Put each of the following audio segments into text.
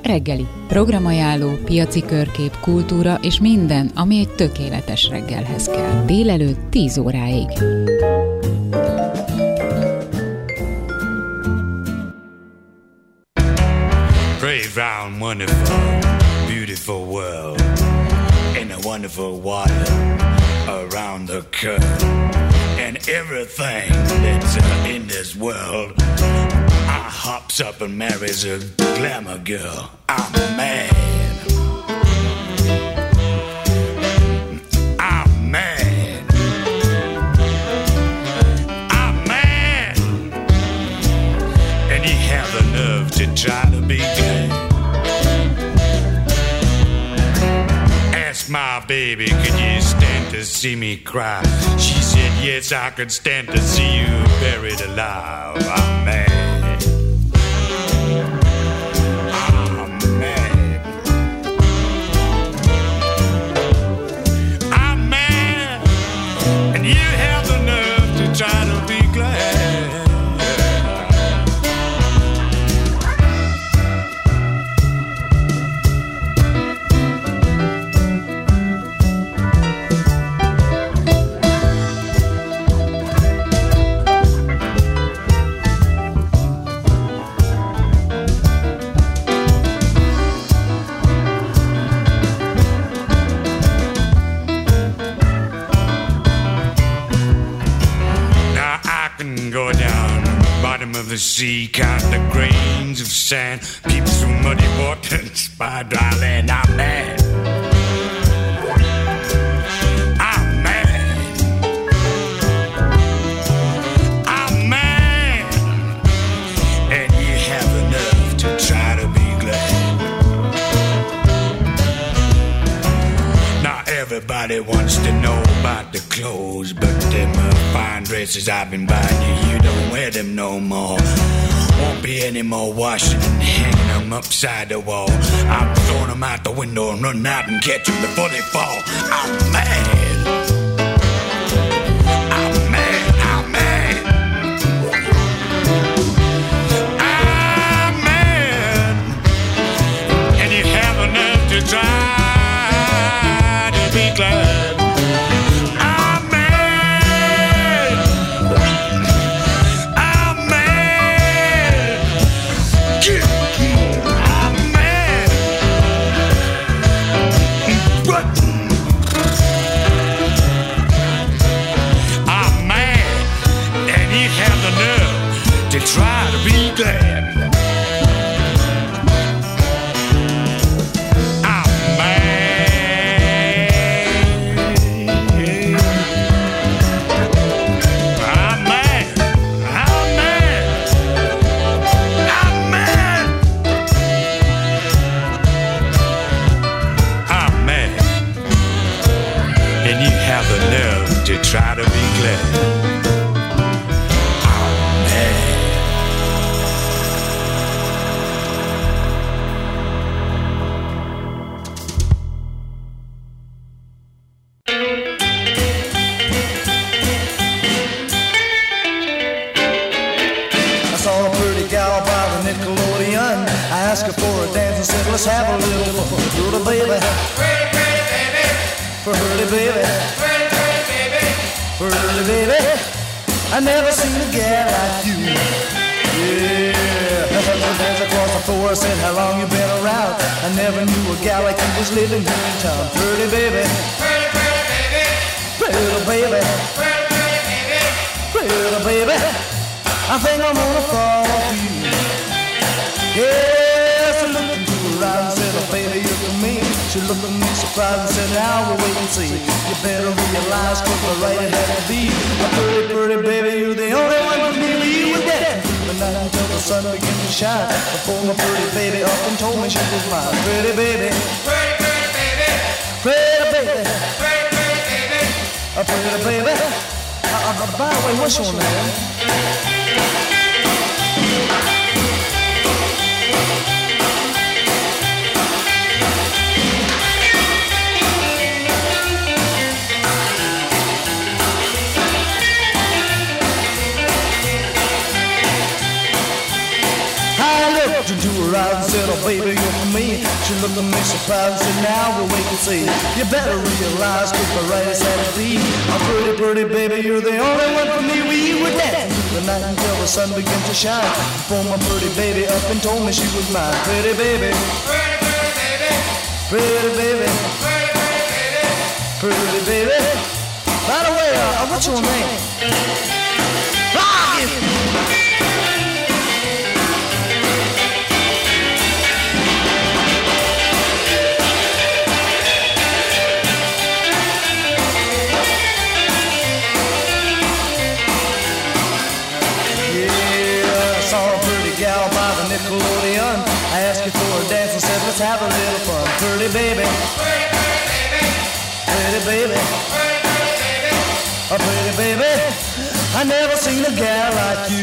Reggeli. Programajánló, piaci körkép, kultúra és minden, ami egy tökéletes reggelhez kell. Délelőtt 10 óráig. Brave, round, wonderful, beautiful world. In a wonderful water around the curve. And everything that's in this world, I hops up and marries a glamour girl. I'm mad. I'm mad. I'm mad. And you have the nerve to try to be glad. Ask my baby, could you stand to see me cry? She said, yes, I could stand to see you buried alive. I'm mad. Try to be glad. Go down bottom of the sea, count the grains of sand, peep through muddy water and spy dry land. I'm mad. I'm mad. I'm mad. And you have the nerve to try to be glad. Now everybody wants to know about the clothes, but them fine dresses I've been buying you, you don't wear them no more. Won't be any more washing and hanging them upside the wall. I'm throwing them out the window and run out and catch them before they fall. I'm mad. I'm mad. I'm mad. I'm mad. And you have the nerve to try to be glad. Try to be glad. I'm mad. I'm mad. I'm mad. I'm mad. I'm mad. And you have the nerve to try to be glad. Let's have a little fun, little baby. Pretty, pretty baby. Pretty baby. Pretty, pretty baby. Pretty baby. I never seen a gal like you. Yeah. As across the floor, I said, how long you been around? I never knew a gal like you was living here in town. Pretty baby. Pretty, pretty baby. Pretty baby. Pretty, pretty baby. Pretty baby. I think I'm gonna fall for you. Yeah, so look into her eyes and said, oh baby, you're for me. She looked at me surprised and said, now we'll wait and see. You better realize, cause the right it had to be. A pretty, pretty baby, you're the only one for me. You were dead the night until the sun began to shine. Before my pretty baby up and told me she was mine. Pretty baby. Pretty, pretty baby. Pretty baby. Pretty, pretty baby. A pretty baby. By the way, what's your name? Into her eyes and said, oh baby, you're for me. She looked at me surprised and said, now we'll wait and see. You better realize, cause the right is had to be. Oh, pretty, pretty baby, you're the only one for me. We were dancing through the night until the sun began to shine. Pulled my pretty baby up and told me she was mine. Pretty baby, pretty, pretty baby, pretty baby, pretty, pretty baby, pretty baby. By the way, what's your name? Rocky! Nickelodeon. I asked you for a dance and said let's have a little fun. Pretty baby, pretty, pretty baby, pretty baby, pretty, pretty baby, a pretty baby. I never seen a gal like you.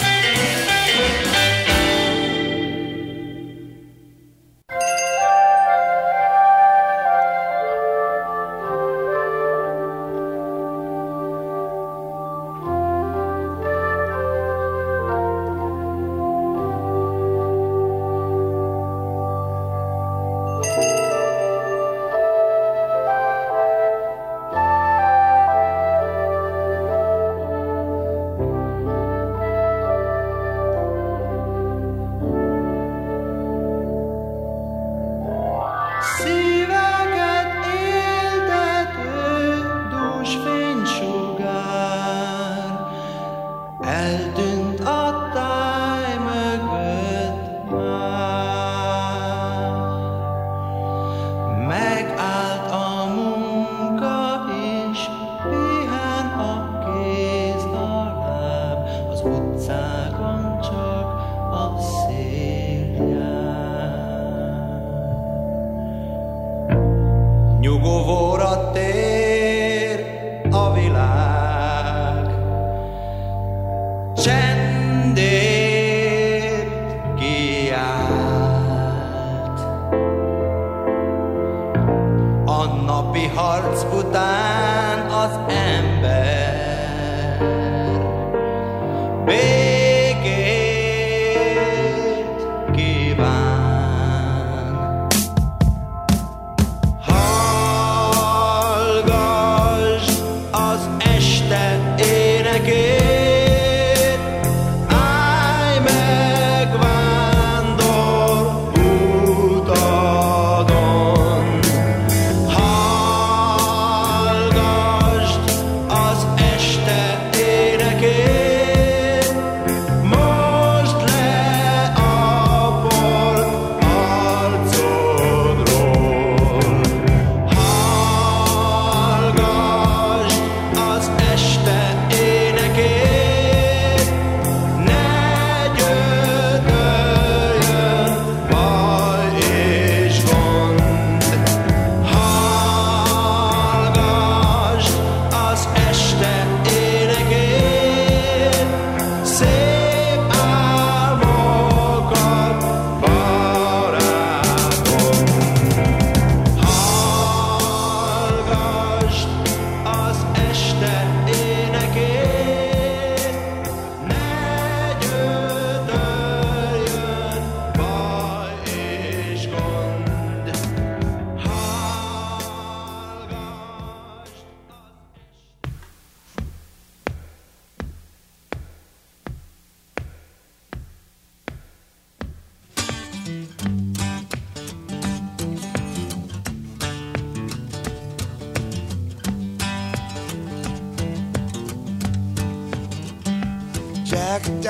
Jack of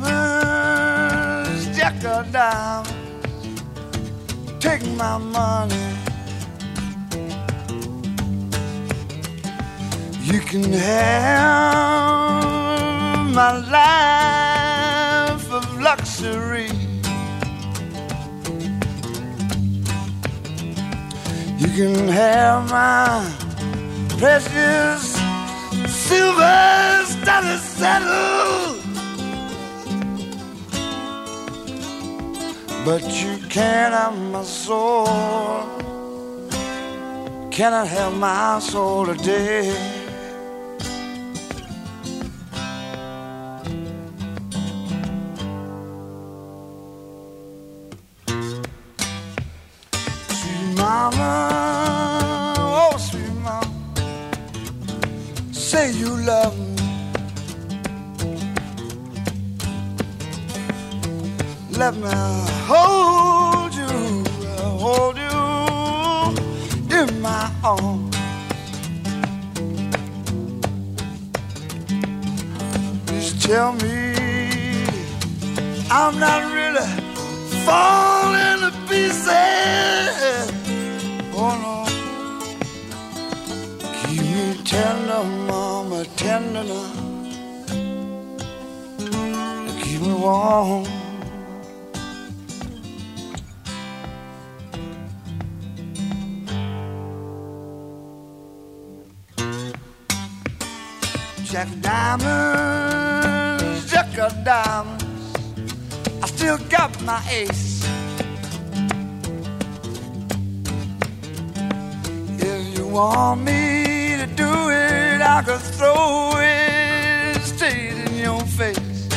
diamonds, Jack of diamonds, take my money. You can have my life of luxury. You can have my precious silver-studded saddle, but you can't have my soul. Cannot have my soul today. say you love me. Let me hold you in my arms. Just tell me I'm not really falling to pieces. Oh no, keep me tender, mama, tender now. Keep me warm. Jack of diamonds, Jack of diamonds, I still got my ace. If you want me to do it, I could throw it straight in your face.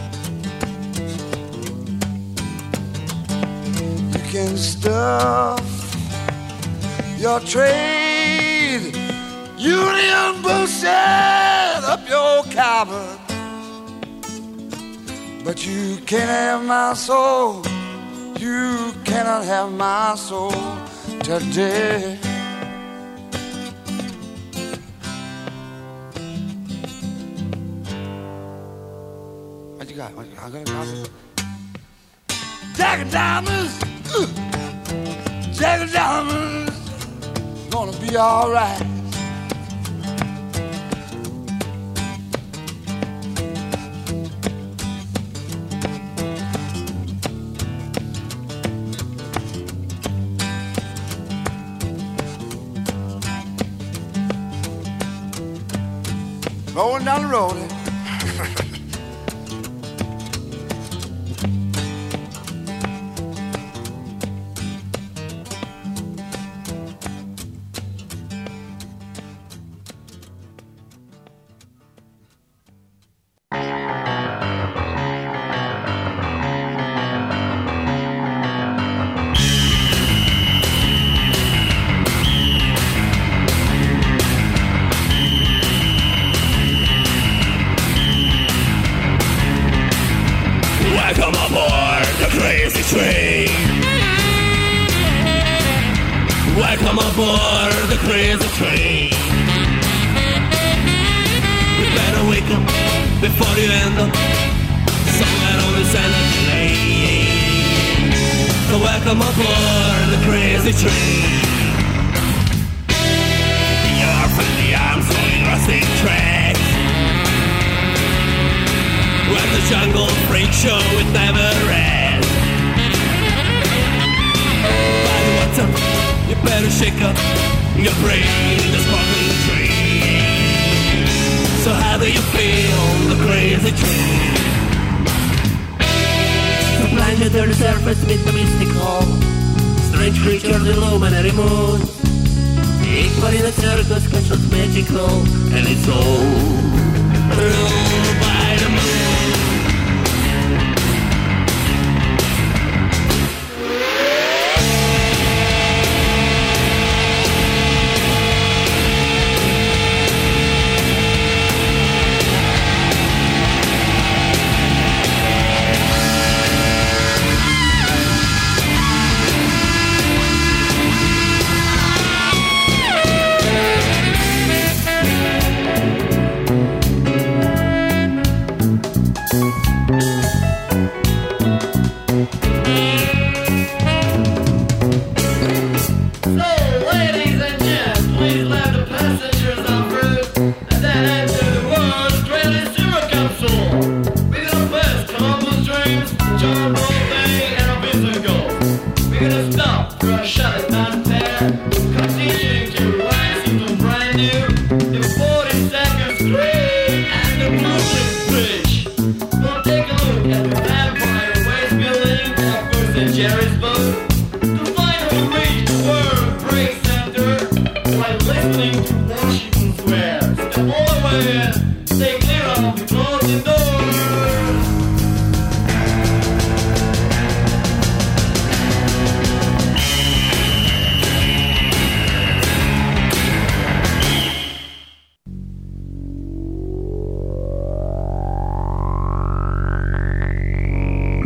You can stuff your trade union bullshit up your cupboard, but you can't have my soul. You cannot have my soul today. What you got? What you got? I got a copy. Jack of diamonds, Jack of diamonds, gonna be all right. Rolling down the road. Welcome aboard the crazy train. Welcome aboard the crazy train. You better wake up before you end up somewhere on this energy lane. So welcome aboard the crazy train. You're from the arms rolling rusting tracks. When the jungle freak show, it never ends. By the water, you better shake up your brain in the sparkling train. So how do you feel the crazy train? So blind to the surface with the mystical strange creatures illuminate every moon. Equal in a circus, controls magical, and it's all ruled by the moon.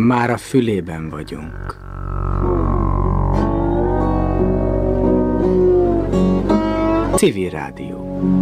Már a fülében vagyunk. Civil Rádió.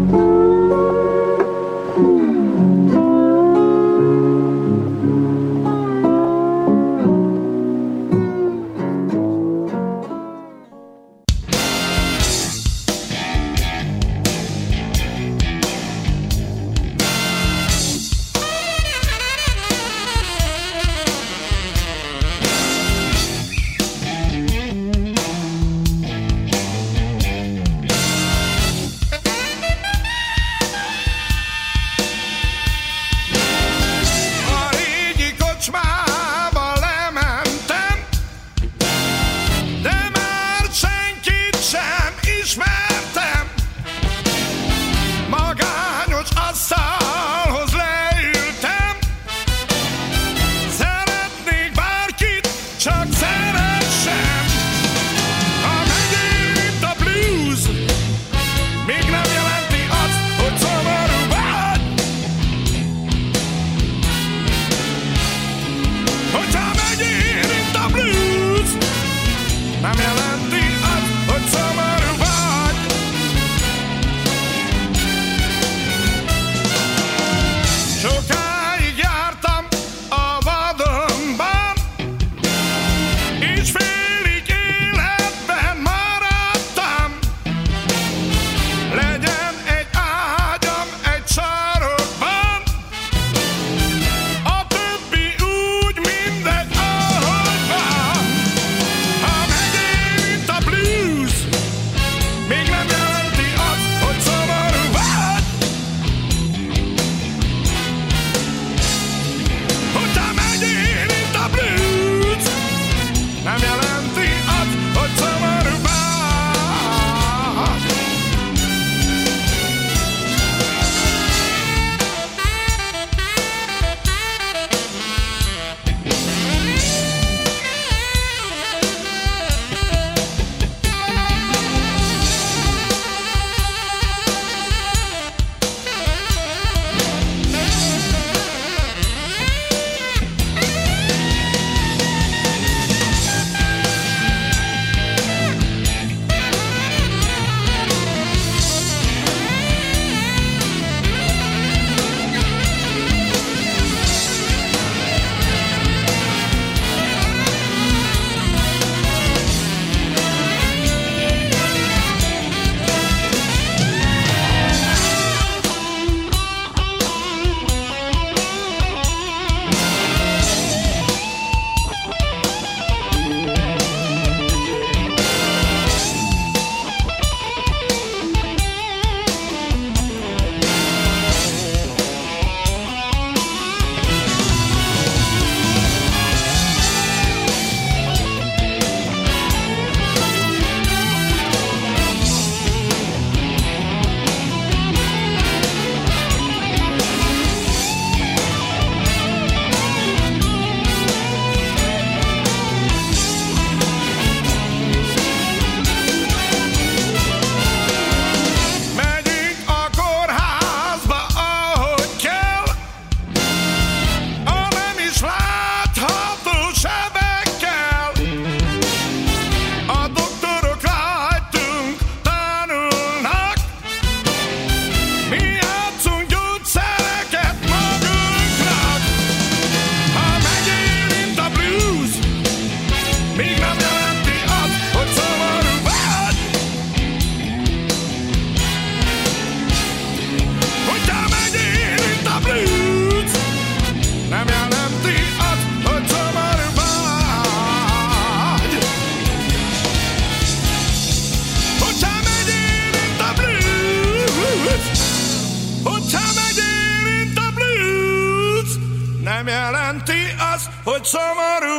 hogy szomorú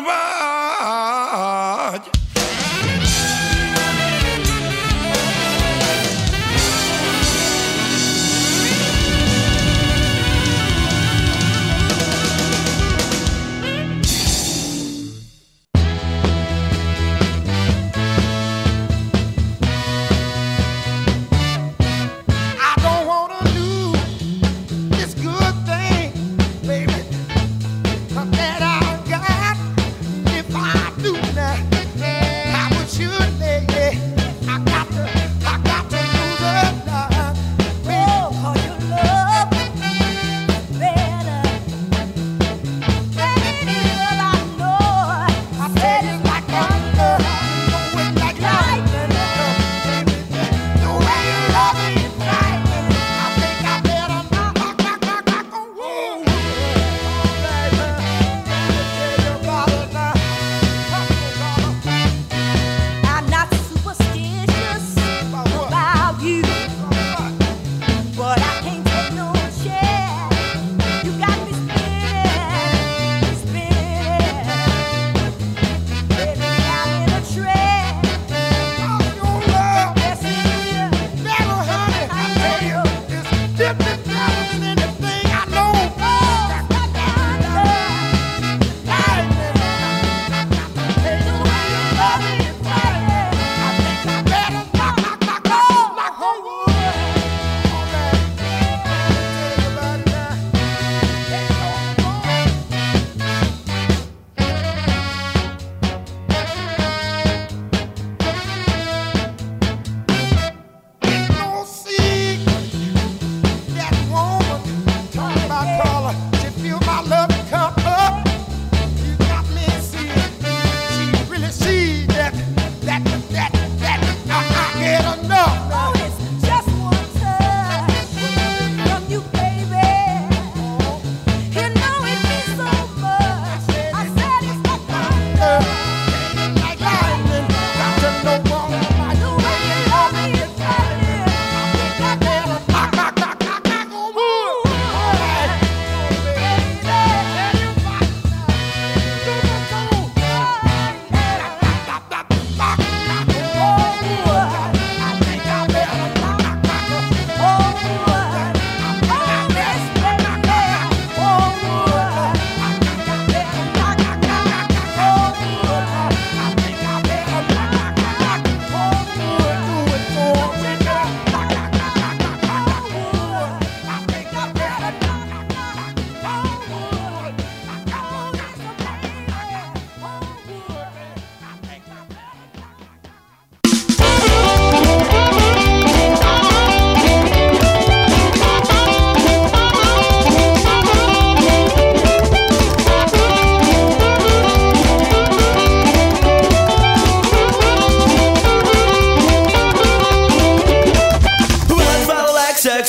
vagy. That I got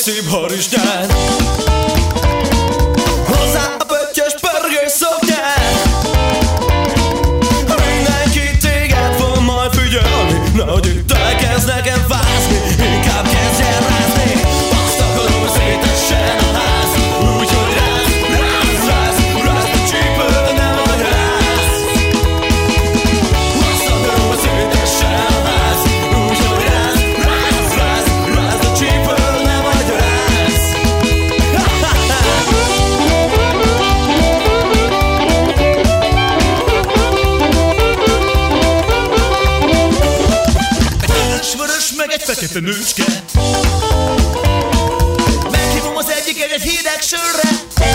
szép harisnyát. Hozzá a pöttyös pörgős szoknyát. Mindenki téged fog majd figyelni, nehogy itt elkezd nekem fázni, inkább kezdjen rázni. Azt akarom, hogy szétessen a ház, úgyhogy ráz, ráz, ráz, ráz a csípő, nem vagy ráz. Azt akarom, hogy szétessen a ház, úgyhogy ráz, ráz, ráz, ráz a csípő, nem vagy ráz. Egy vörös meg egy fekete nőcske. Meghívom az egyiket egy hideg sörre.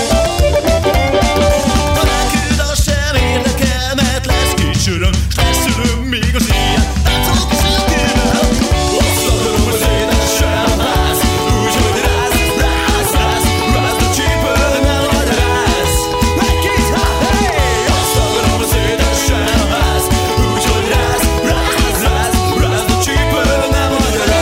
Talán küld, az sem érdekel, mert lesz két söröm, s lesz öröm még az éjjel. Táncolok is őkével. Azt akarom, hogy szétessen a ház, úgyhogy ráz, ráz, ráz, ráz a csípő, nem vagy ráz. Egy-két, hey! Azt akarom, hogy szétessen a ház, úgyhogy ráz, ráz, ráz, ráz a csípő, nem vagy ráz.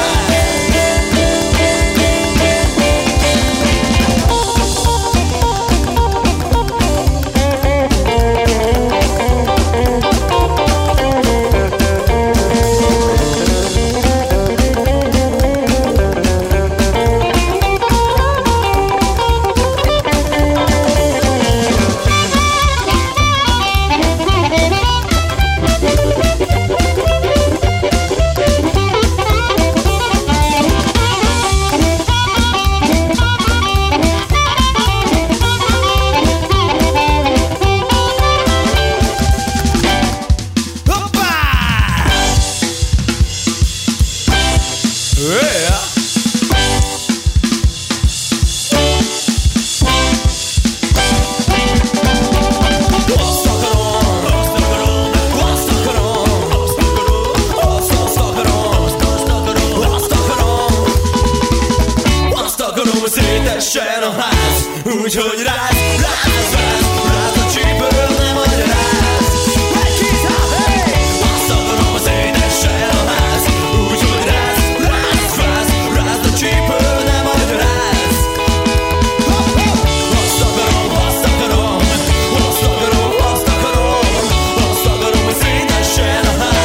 Hoppá! Yeah! Azt akarom, azt akarom, azt akarom, azt akarom, azt akarom, azt akarom, hogy szétessen a ház, úgyhogy ráz, ráz, ráz, ráz a csípő, nem vagy ráz. Egy-két, hey! Azt akarom, hogy szétessen a ház, úgyhogy ráz, ráz, ráz, ráz a csípő, nem vagy ráz. Azt akarom, azt akarom, azt akarom, azt akarom, azt akarom, hogy szétessen a ház.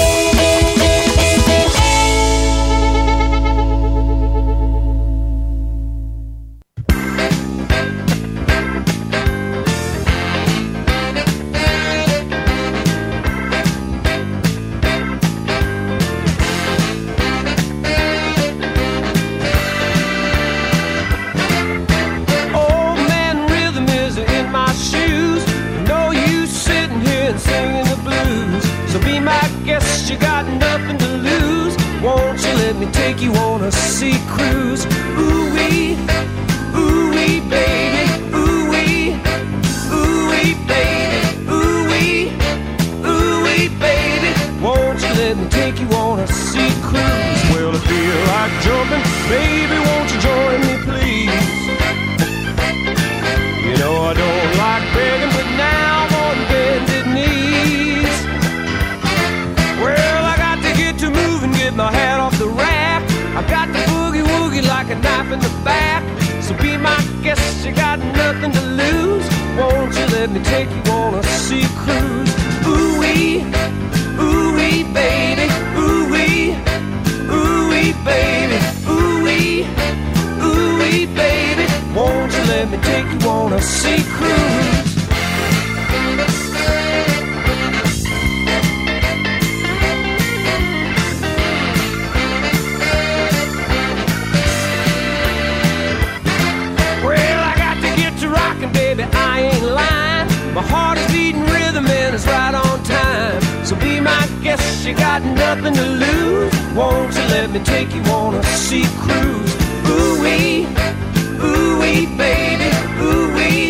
Old man rhythm is in my shoes. No use sitting here and singing the blues. So be my guest, you got nothing to lose. Won't you let me take you on a sea cruise? Ooh-wee, baby. Ooh-wee, baby. Ooh-wee, baby. Won't you let me take you on a sea cruise? Well, I feel like jumping. Baby, won't you join me, please? You know I don't like begging, but now I'm on bended knees. Well, I got to get to moving, get my hat off the rack. I got the boogie-woogie like a knife in the back. So be my guest, you got nothing to lose. Won't you let me take you on a sea cruise? Ooh-wee, baby. Ooh-wee, baby. Ooh-wee, baby. Won't you let me take you on a sea cruise? Well, I got to get to rockin', baby, I ain't lying. My heart is beating rhythm and it's right on time. So be my guest, you got nothing to lose. Won't you let me take you on a sea cruise? Ooh-wee, baby. Ooh-wee,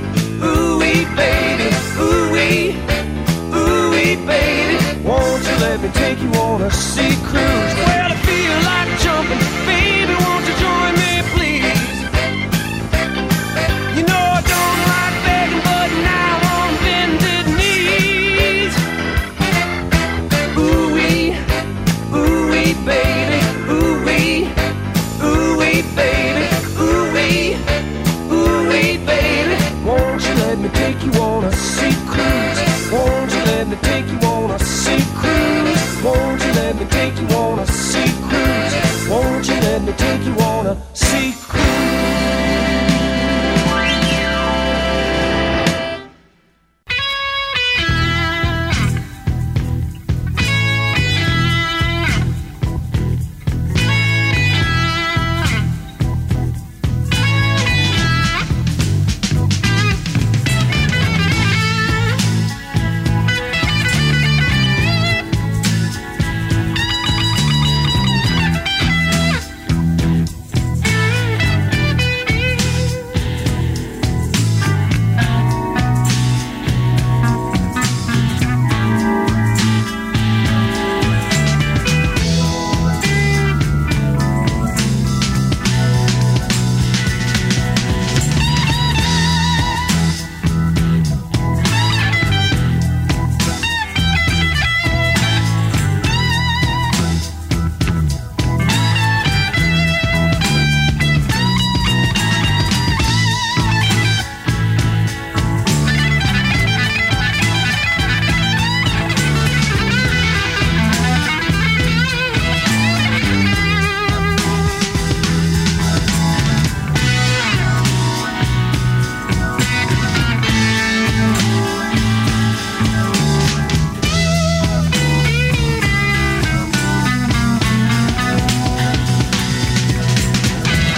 baby. Ooh-wee, baby. Won't you let me take you on a sea cruise? Well, I feel like jumping. Baby, won't you join me, please? You know I don't like begging, but now I'm on bended knees. Ooh-wee, baby. Ooh-wee, the